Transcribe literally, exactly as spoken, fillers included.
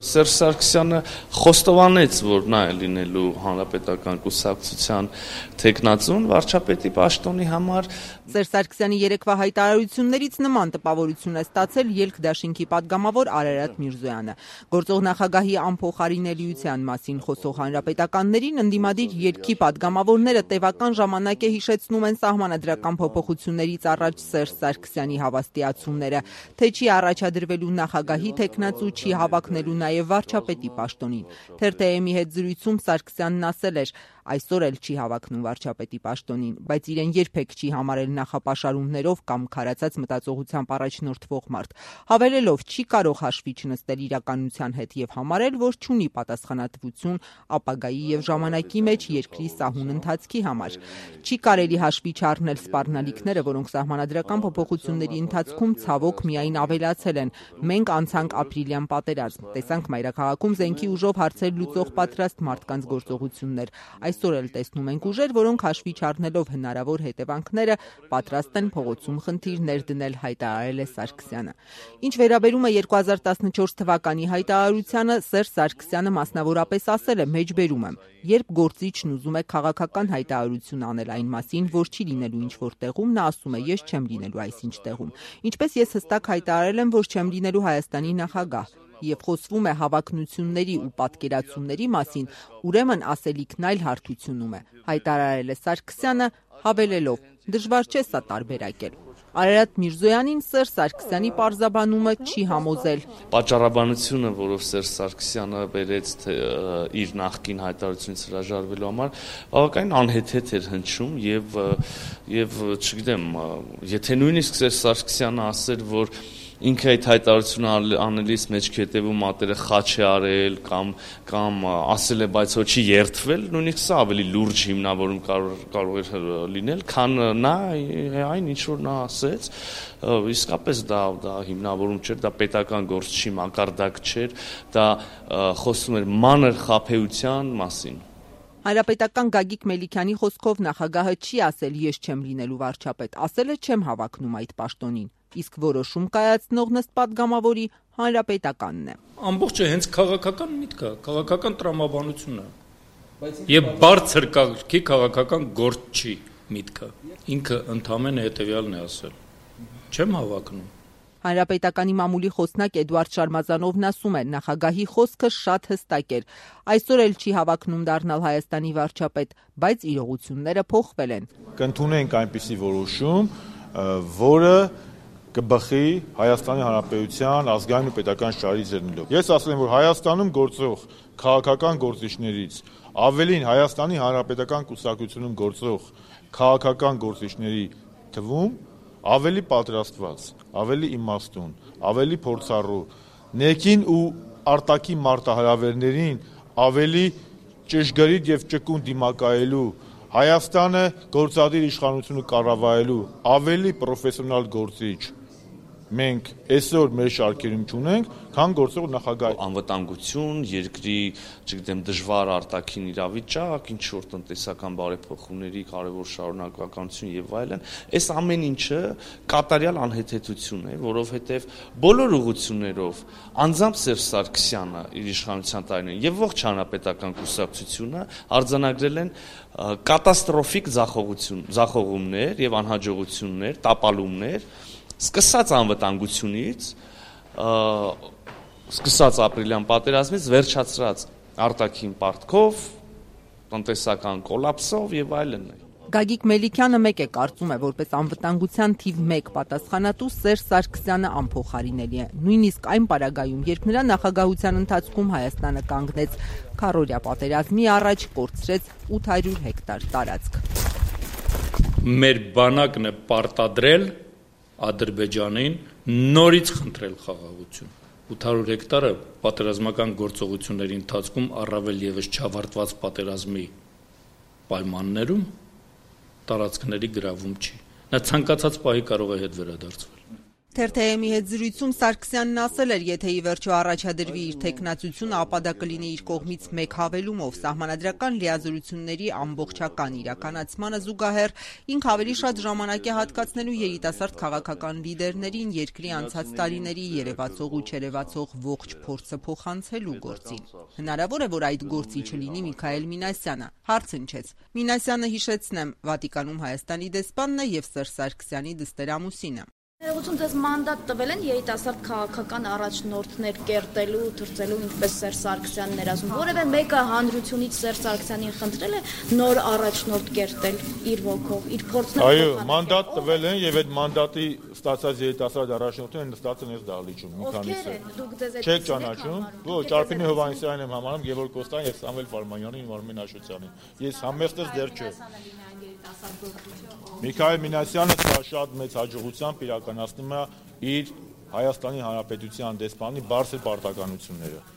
Սերժ Սարգսյանը խոստովանեց, որ նա է լինելու հանրապետական կուսակցության թեկնածուն վարչապետի պաշտոնի համար։ Սերժ Սարգսյանի երեկվա հայտարարություններից նման տպավորություն է ստացել ելք դաշինքի падգամավոր Արարատ Միրզոյանը։ Գործող նախագահի անփոխարինելիության մասին խոսող հանրապետականներին ընդդիմադիր ելքի падգամավորները տևական ժամանակ է հիշեցնում են սահմանադրական փոփոխություններից առաջ Սերժ Սարգսյանի հավաստիացումները, թե չի առաջադրվելու նախագահի թեկնածու, չի հավակնելու նաև վարչապետի պաշտոնին։ Թերթ-ի հետ զրույցում Սարգսյանն ասել էր. այսօր էլ չի հավակնում վարչապետի պաշտոնին, բայց իրեն երբեք չի համարել նախապաշարումներով կամ քարացած մտածողությամբ առաջնորդվող մարդ, հավելելով չի կարող հաշվի չնստել իրականության հետ եւ համարել, որ չունի պատասխանատվություն ապագայի եւ ժամանակի մեջ երկրի սահուն ընթացքի համար։ Չի կարելի հաշվի չառնել սպառնալիքները, որոնք սահմանադրական փոփոխությունների ընթացքում ցավոք միայն ավելացել են։ Մենք անցանք ապրիլյան պատերազմ, տեսանք մայրաքաղաքում զենքի ուժով հարցեր լուծող պատրաստ մարդկանց գործողություններ։ Այսօր էլ տեսնում ենք ուժեր, որոնք հաշվի չառնելով հնարավոր հետևանքները պատրաստ են փողոցում խնդիրներ դնել, հայտարարել է Սարգսյանը։ Ինչ վերաբերում է երկու հազար տասնչորս թվականի հայտարարությանը, Սերժ Սարգսյանը մասնավորապես ասել է. մեջբերում եմ, երբ գործիչն ուզում է քաղաքական հայտարարություն անել այն մասին, որ չի լինելու ինչ-որ տեղում, նա ասում է ես չեմ լինելու այսինչ տեղում։ Ինչպես ես հստակ հայտարարել եմ, որ չեմ լինելու Հայաստանի նախագահ, եւ խոսվում է հավակնությունների ու պատկերացումների մասին, ուրեմն ասելիքն այլ հարթությունում է, հայտարարել է Սարգսյանը, հավելելով. դժվար չէ սա տարբերակել։ Արարատ Միրզոյանին Սերժ Սարգսյանի պարզաբանումը չի համոզել։ Պատճառաբանությունը, որով Սերժ Սարգսյանը բերեց իր նախկին հայտարարությունից հրաժարվելու համար, բավականին անհեթեթ էր հնչում եւ եւ չգիտեմ, եթե նույնիսկ Սերժ Սարգսյանը ասեր, որ ինքը այդ հայտարարությունը անելիս մեջքի հետևում մատերը խաչ է արել կամ կամ ասել է, բայց հո չի երդվել, նույնիսկ սա ավելի լուրջ հիմնավորում կարող էր լինել, քան նա այն ինչ որ նա ասեց, իսկապես դա դա հիմնավորում չէր, դա պետական գործ չի, մակարդակ չէր, դա խոսում էր մանր խաբեության մասին։ Հանրապետական Գագիկ Մելիքյանի խոսքով նախագահը չի ասել ես չեմ լինելու վարչապետ, ասել է չեմ հավակնում այդ պաշտոնին, իսկ որոշում կայացնող նստ падգամավորի հանրապետականն է։ Ամբողջը հենց քաղաքական միտք է, քաղաքական տրամաբանություն է։ Եվ բարձր կարգի քաղաքական գործ չի միտքը։ Ինքը ընդամենը հետևյալն է ասել. չեմ հավակնում։ Հանրապետականի մամուլի խոսնակ Էդուարդ Շարմազանովն ասում է, նախագահի խոսքը շատ հստակ էր։ Այսօր էլ չի հավակնում դառնալ Հայաստանի վարչապետ, բայց իրողությունները փոխվել են։ Կընդունենք այնպիսի որոշում, որը կբխի Հայաստանի Հանրապետության ազգային ու պետական շահերից ելնելով։ Ես ասել եմ, որ Հայաստանում գործող քաղաքական գործիչներից ավելին Հայաստանի Հանրապետական կուսակցությունում գործող քաղաքական գործիչների թվում ավելի պատրաստված, ավելի իմաստուն, ավելի փորձառու, ներքին ու արտաքին մարտահրավերներին ավելի ճշգրիտ եւ ճկուն դիմակայելու, Հայաստանը գործադիր իշխանությունը կառավարելու ավելի պրոֆեսիոնալ գործիչ մենք այսօր մեր շարքերում չունենք, քան գործող նախագահ։ Անվտանգություն, երկրի, չգիտեմ, դժվար արտաքին իրավիճակ, ինչ որ տնտեսական բարեփոխումների կարևոր շարունակականություն եւ այլն, այս ամեն ինչը կատարյալ անհեթեթություն է, որովհետեւ բոլոր ուղղություններով անձամբ Սերժ Սարգսյանը իր իշխանության տարիներին եւ ողջ հանրապետական կուսակցությունը արձանագրել են կատաստրոֆիկ ձախողումներ եւ անհաջողություններ, տապալումներ, սկսած անվտանգությունից, սկսած ապրիլյան պատերազմից, վերջացրած արտաքին պարտքով, տնտեսական կոլապսով եւ այլն։ Գագիկ Մելիքյանը մեկ է կարծում է, որպես անվտանգության թիվ մեկ պատասխանատու Սերժ Սարգսյանը անփոխարինելի է։ Նույնիսկ այն պարագայում, երբ նրա նախագահության ընթացքում Հայաստանը կանգնեց քառօրյա պատերազմի առաջ, կորցրեց ութ հարյուր հեկտար տարածք։ Մեր բանակն է պարտադրել Ադրբեջանին նորից խնդրել խաղաղություն։ ութ հարյուր հեկտարը պատերազմական գործողությունների ընթացքում առավել եւս չավարտված պատերազմի պայմաններում տարածքների գրավում չի։ Նա ցանկացած պահի կարող է հետ վերադարձվել։ Թերթեյեմի հետ զրույցում Սարգսյանն ասել էր, եթե ի վերջո առաջադրվի իր թեկնածությունը, ապա դա կլինի իր կողմից մեկ հավելումով սահմանադրական լիազորությունների ամբողջական իրականացմանը զուգահեռ ինք ավելի շատ ժամանակ է հատկացնելու երիտասարդ քաղաքական լիդերներին երկրի անցած տարիների երևացող ու չերևացող ողջ փորձը փոխանցելու գործին։ Հնարավոր է, որ այդ գործի չլինի Միքայել Մինասյանը, հարց հնչեց։ Մինասյանը, հիշեցնեմ, Վատիկանում Հայաստանի դեսպանն է եւ Սերժ Սարգսյանի դստերամուսինը։ Ներողություն, ձեզ մանդատ տվել են երիտասարդ քաղաքական առաջնորդներ կերտելու, թրծելու, ինչպես Սերժ Սարգսյանն էր ասում։ Որևէ մեկը հանրությունից Սերժ Սարգսյանին խնդրել է նոր առաջնորդ կերտել իր ոգով, իր փորձն։ Այո, մանդատ տվել են եւ այդ մանդատի ստացած երիտասարդ առաջնորդները նստած են այս դահլիճում մի քանիսը։ Չեք ճանաչում։ Ոչ, Արփինե Հովհաննիսյանին եմ համարում, Գևորգ Կոստյան եւ Սամվել Ֆարմանյանին, Մարմեն Աշոտյանին։ Ես համեստես դեռ չէ։ Միքայել Մինասյանը սա շատ մեծ հաջողությամբ իրականացնում է իր Հայաստանի Հանրապետության դեսպանի բարձր պարտականությունները։